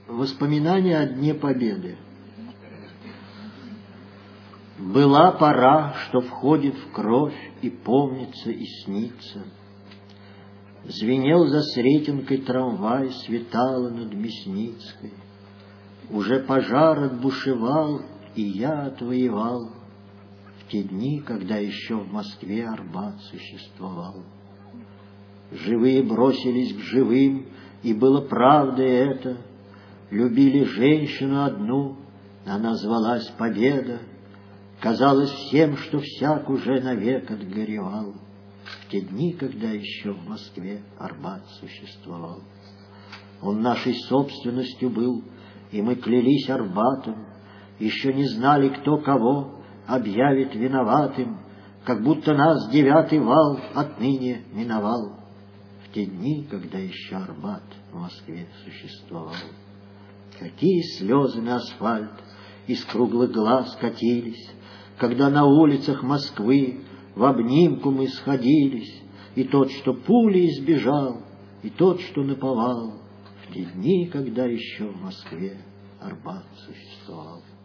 Воспоминания о Дне Победы. Была пора, что входит в кровь и помнится, и снится. Звенел за Сретенкой трамвай, светало над Мясницкой. Уже пожар отбушевал, и я отвоевал в те дни, когда еще в Москве Арбат существовал. Живые бросились к живым, и было правдой это. Любили женщину одну, она звалась Победа. Казалось всем, что всяк уже навек отгоревал в те дни, когда еще в Москве Арбат существовал. Он нашей собственностью был, и мы клялись Арбатом, еще не знали, кто кого объявит виноватым, как будто нас 9-й вал отныне миновал в те дни, когда еще Арбат в Москве существовал. Какие слезы на асфальт из круглых глаз катились, когда на улицах Москвы в обнимку мы сходились, и тот, что пули избежал, и тот, что наповал, в те дни, когда еще в Москве Арбат существовал.